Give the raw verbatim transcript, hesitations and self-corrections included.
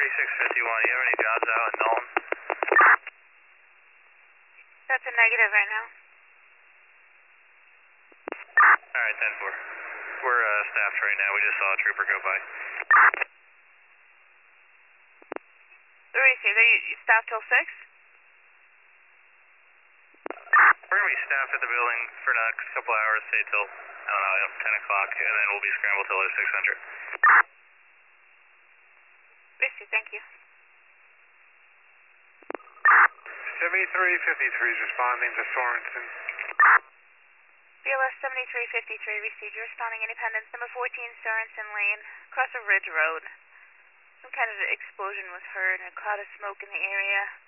thirty-six fifty-one, you have any jobs out in Dalton? That's a negative right now. Alright, ten four. We're uh, staffed right now, we just saw a trooper go by. Three, so you, you staff till six? We're going to be staffed at the building for the next couple hours, say till, I don't know, ten o'clock, and then we'll be scrambled till six hundred. Risky, thank you. seventy-three fifty-three is responding to Sorensen. B L S seventy-three fifty-three received. You're responding Independence, number fourteen, Sorensen Lane, across a ridge road. Some kind of explosion was heard and a cloud of smoke in the area.